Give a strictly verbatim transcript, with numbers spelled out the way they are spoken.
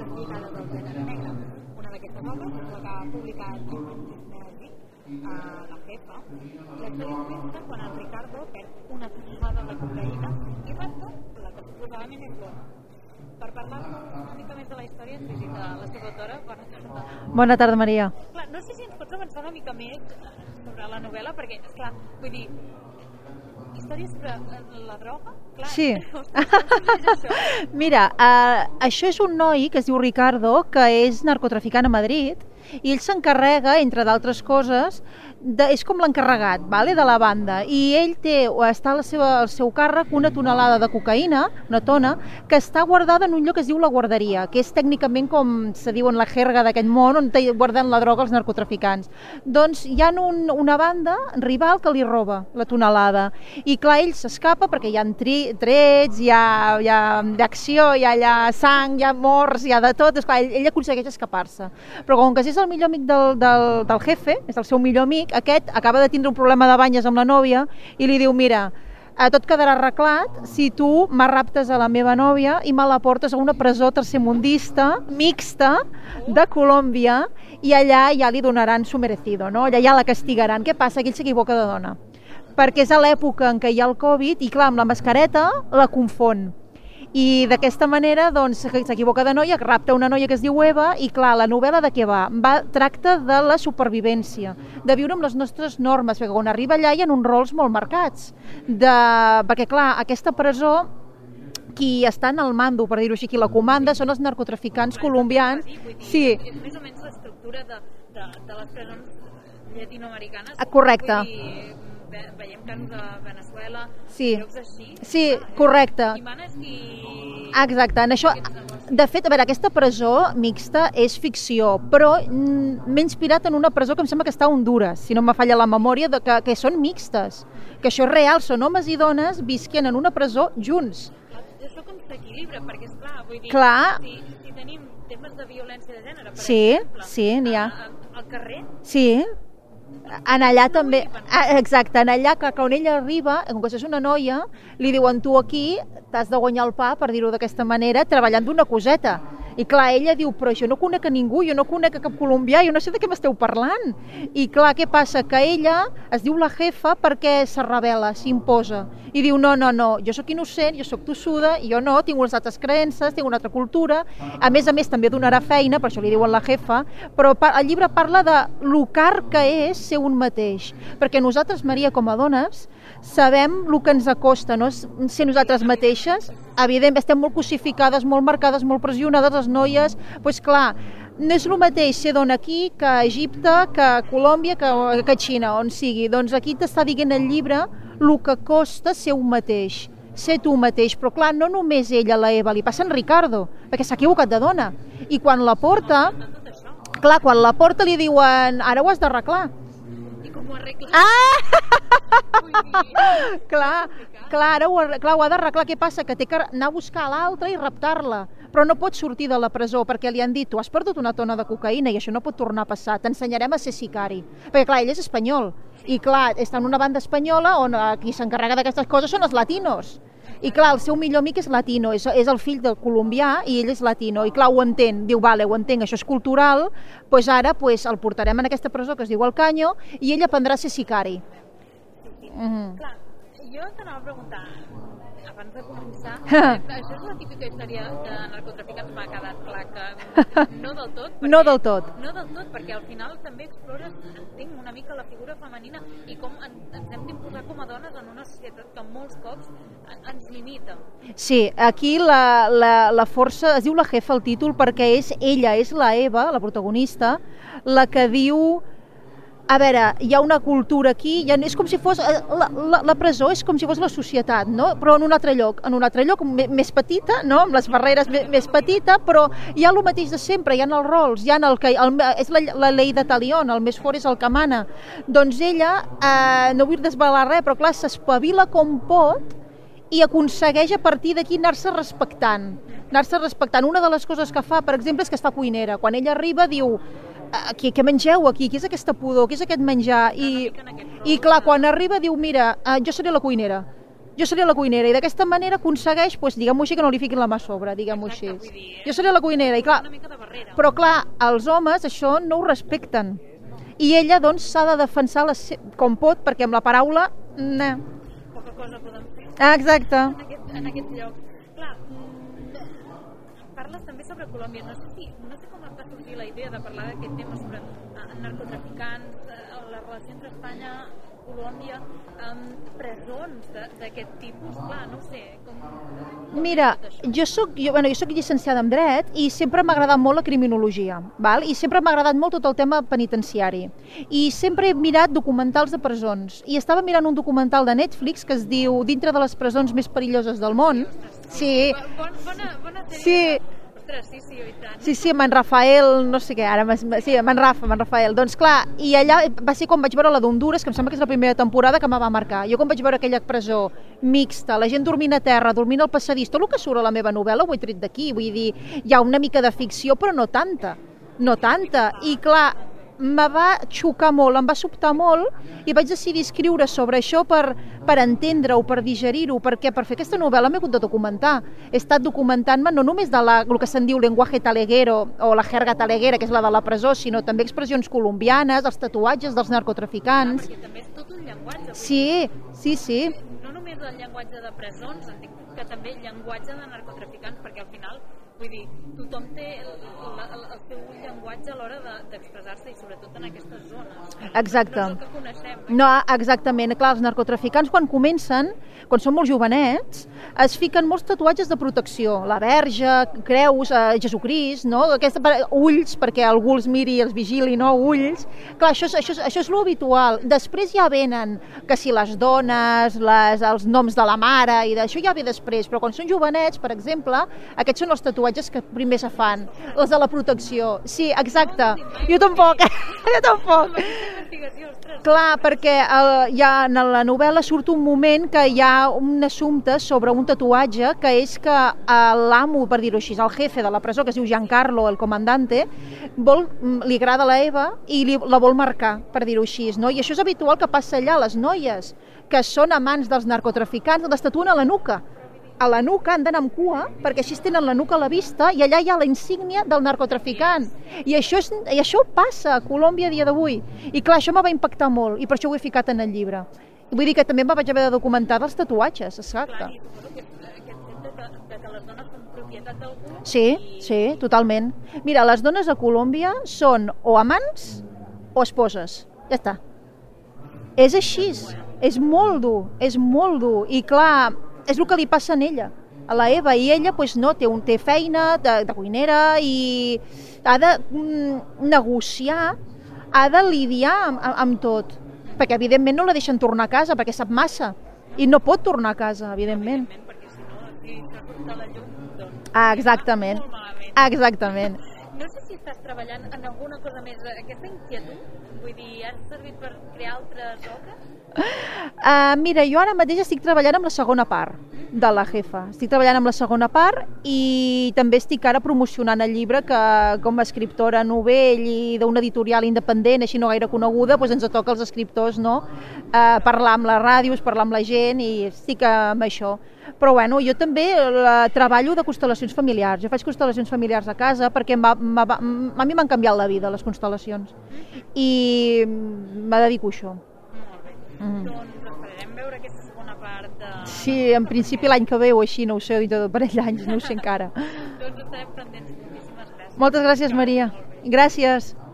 lligades al gènere negre. Una d'aquestes obres és la que ha publicat Magic, a La Jefa, la història comença quan el Ricardo perd una tonelada de cocaïna i rapta la que suposadament és bona. Per parlar-nos una mica més de la història ens visita la seva autora. Bona tarda. Bona tarda, Maria. Clar, no sé si ens pots avançar una mica més sobre la novel·la, perquè, esclar, vull dir, històries sobre la droga? Clar, sí. Això? Mira, uh, això és un noi que es diu Ricardo, que és narcotraficant a Madrid, i ell s'encarrega, entre d'altres coses, de, és com l'encarregat, vale, de la banda, i ell té, està al seu, al seu càrrec una tonelada de cocaïna, una tona, que està guardada en un lloc que es diu la guarderia, que és tècnicament com se diu en la jerga d'aquest món, on guarden la droga els narcotraficants. Doncs hi ha un, una banda rival que li roba la tonelada, i clar, ell s'escapa perquè hi ha tri, trets, hi ha, hi ha d'acció, hi ha allà sang, hi ha morts, hi ha de tot, esclar, ell, ell aconsegueix escapar-se. Però com que és el millor amic del, del, del jefe, és el seu millor amic, aquest acaba de tindre un problema de banyes amb la nòvia i li diu, mira, tot quedarà arreglat si tu m'arraptes a la meva nòvia i me la portes a una presó tercermundista mixta de Colòmbia i allà ja li donaran su merecido, no? Allà ja la castigaran. Què passa? Que ell s'equivoca de dona, perquè és a l'època en què hi ha el Covid i clar, amb la mascareta la confon. I d'aquesta manera doncs, s'equivoca de noia, rapta una noia que es diu Eva i clar, la novel·la de què va? va? Tracta de la supervivència, de viure amb les nostres normes, perquè quan arriba allà hi ha uns rols molt marcats, de... perquè clar, aquesta presó qui està en el mando, per dir-ho així, qui la comanda són els narcotraficants colombians. Sí. És més o menys l'estructura de, de, de les presons llatinoamericanes. Correcte. Vull dir, veiem casos de Venezuela, sí. Llocs així. Sí, correcte. I manes i... Exacte, en això, de fet, a veure, aquesta presó mixta és ficció, però m'he inspirat en una presó que em sembla que està a Honduras, si no me falla la memòria, de que, que són mixtes, que això és real, són homes i dones visquent en una presó junts. Això com s'equilibra, perquè esclar, vull dir, clar. Si, si tenim temes de violència de gènere, per sí, exemple, sí, n'hi ha. Al carrer, sí. En allà també, exacte, en allà, que quan ella arriba, com que és una noia, li diuen tu aquí t'has de guanyar el pa, per dir-ho d'aquesta manera, treballant d'una coseta. I clar, ella diu, però jo no conec a ningú, jo no conec a cap colombià, jo no sé de què m'esteu parlant. I clar, què passa? Que ella es diu la jefa perquè se rebel·la, s'imposa. I diu, no, no, no, jo sóc innocent, jo sóc tossuda, jo no, tinc unes altres creences, tinc una altra cultura. A més a més, també donarà feina, per això li diuen la jefa, però el llibre parla de lo car que és ser un mateix. Perquè nosaltres, Maria, com a dones, sabem el que ens acosta, no? Ser nosaltres mateixes. Evident, estem molt cosificades, molt marcades, molt pressionades, les noies, doncs clar, no és el mateix ser dona aquí que a Egipte, que a Colòmbia, que, que a Xina, on sigui. Doncs aquí t'està dient el llibre el que costa ser un mateix, ser tu mateix. Però clar, no només ella, la Eva, li passa en Ricardo, perquè s'ha equivocat de dona. I quan la porta, clar, quan la porta li diuen, ara ho has d'arreglar. I com ho arregles? Ah! clar, clar, ara ho, clar, ho ha d'arreglar. Què passa? Que té que anar a buscar l'altra i raptar-la. Però no pot sortir de la presó perquè li han dit tu has perdut una tona de cocaïna i això no pot tornar a passar, t'ensenyarem a ser sicari. Perquè clar, ell és espanyol i clar, està en una banda espanyola on qui s'encarrega d'aquestes coses són els latinos. I clar, el seu millor amic és latino, és, és el fill del colombià i ell és latino. I clar, ho entén, diu, vale, ho entenc, això és cultural, doncs ara pues, el portarem en aquesta presó que es diu El Caño i ell aprendrà a ser sicari. Mm-hmm. Clar, jo t'anava a preguntar, abans de començar, això és la típica història de narcotraficants, m'ha quedat clar que no del tot. Perquè, no del tot. No del tot, perquè al final també explores, entenc una mica la figura femenina i com ens hem d'imposar com a dones en una societat que molts cops ens limita. Sí, aquí la, la, la força, es diu la jefa el títol perquè és ella, és la Eva, la protagonista, la que diu... A veure, hi ha una cultura aquí, ja és com si fos, la, la, la presó és com si fos la societat, no? Però en un altre lloc, en un altre lloc més petita, no? Amb les barreres més, més petita, però hi ha el mateix de sempre, hi ha els rols, hi ha el que, el, és la, la llei de Talion, el més fort és el que mana. Doncs ella, eh, no vull desvelar res, però clar, s'espavila com pot i aconsegueix a partir d'aquí anar-se respectant, anar-se respectant. Una de les coses que fa, per exemple, és que es fa cuinera. Quan ella arriba diu... Aquí, què mengeu aquí? Què és aquesta pudor? Què és aquest menjar? I, i clar, quan arriba diu, mira, jo seré la cuinera. Jo seria la cuinera i d'aquesta manera aconsegueix, doncs, diguem-ho així, que no li fiquin la mà a sobre, diguem-ho així. Exacte, vull dir, eh? Jo seria la cuinera i clar, Una mica de barrera. però clar, els homes això no ho respecten. I ella doncs s'ha de defensar la se... com pot, perquè amb la paraula... No. Poca cosa podem fer Ah, exacte. en aquest, en aquest lloc. Clar, mm, parles també sobre Colòmbia. No sé, si, no sé com et va sorgir la idea de parlar d'aquest tema sobre eh, narcotraficants, eh, la relació entre Espanya, Colòmbia, amb presons d'aquest tipus. Clar, no ho sé. Com, com Mira, tot això? jo soc, jo, bueno, jo soc llicenciada en Dret i sempre m'ha agradat molt la criminologia, val? I sempre m'ha agradat molt tot el tema penitenciari. I sempre he mirat documentals de presons. I estava mirant un documental de Netflix que es diu Dintre de les presons més perilloses del món. Sí, Bon, bona, bona sèrie. sí. Ostres, sí, sí, i tant. Sí, sí, amb en Rafael, no sé què, ara, m'has- sí, amb en Rafa, amb en Rafael. Doncs clar, i allà va ser quan vaig veure la d'Honduras, que em sembla que és la primera temporada que me va marcar. Jo quan vaig veure aquella presó mixta, la gent dormint a terra, dormint al passadís, tot el que surt a la meva novel·la ho he tret d'aquí, vull dir, hi ha una mica de ficció, però no tanta, no tanta. I clar, me va xocar molt, em va sobtar molt i vaig decidir escriure sobre això per, per entendre-ho, per digerir-ho, perquè per fer aquesta novel·la m'he hagut de documentar. He estat documentant-me no només de la, el que se'n diu lenguaje taleguero o la jerga taleguera, que és la de la presó, sinó també expressions colombianes, els tatuatges dels narcotraficants. Perquè també és tot un llenguatge. vull Sí, sí, sí. dir, No només el llenguatge de presons, entenc que també el llenguatge de narcotraficants, perquè al final, vull dir, tothom té el, el, el seu llenguatge a l'hora de- d'expressar-se i sobretot en aquestes zones. Exacte. No és el que coneixem. No, exactament. Clar, els narcotraficants quan comencen, quan són molt jovenets, es fiquen molts tatuatges de protecció. La Verge, creus, eh, Jesucrist, no? Aquesta, per- ulls, perquè algú els miri i els vigili, no? Ulls. Clar, això és, això és, això és l'habitual. Després ja venen, que si les dones, les, els noms de la mare, i d'això ja ve després, però quan són jovenets, per exemple, aquests són els tatuatges que primer se fan, els de la protecció. Sí, exacte. Jo tampoc, jo tampoc. Investigació, ostres. Clar, perquè el, ja en la novel·la surt un moment que hi ha un assumpte sobre un tatuatge que és que eh, l'amo, per dir-ho així, el jefe de la presó, que es diu Giancarlo, el comandante, vol, li agrada la Eva i li, la vol marcar, per dir-ho així, no? I això és habitual que passa allà, les noies que són amants dels narcotraficants, les tatuen a la nuca. A la nuca han d'anar amb cua, perquè així tenen la nuca a la vista i allà hi ha la insígnia del narcotraficant. I això, és, i això passa a Colòmbia a dia d'avui. I clar, això me va impactar molt i per això ho he ficat en el llibre. Vull dir que també em vaig haver de documentar dels tatuatges, exacte. Clar, i suposo que aquest fet de que, de que les dones són propietat d'algú. Sí, i- sí, totalment. Mira, les dones a Colòmbia són o amants o esposes. Ja està. És així. És molt dur, és molt dur. I clar, és el que li passa a ella, a la Eva, i ella pues, no, té, un, té feina de, de cuinera i ha de mm, negociar, ha de lidiar amb, amb, amb tot, perquè evidentment no la deixen tornar a casa perquè sap massa i no pot tornar a casa, evidentment. Evidentment, perquè si no, si no surt a la llum, doncs... Ah, exactament. Molt malament. Exactament. No sé si estàs treballant en alguna cosa més, aquesta inquietud, vull dir, has servit per crear altres obres? Uh, mira, jo ara mateix estic treballant amb la segona part de La Jefa. Estic treballant amb la segona part i també estic ara promocionant el llibre que com a escriptora novell i d'una editorial independent, així no gaire coneguda, doncs ens toca als escriptors, no? Uh, parlar amb les ràdios, parlar amb la gent i estic amb això. Però bueno, jo també la, treballo de constel·lacions familiars. Jo faig constel·lacions familiars a casa perquè va, va, va, a mi m'han canviat la vida les constel·lacions i me dedico a això. Molt bé. Mm. Doncs esperarem veure aquesta segona part de... Sí, en principi l'any que ve o així, no ho sé, dintre d'un parell d'anys, no ho sé encara. Doncs estarem pendents. Moltíssimes gràcies. Moltes gràcies, Maria. Gràcies.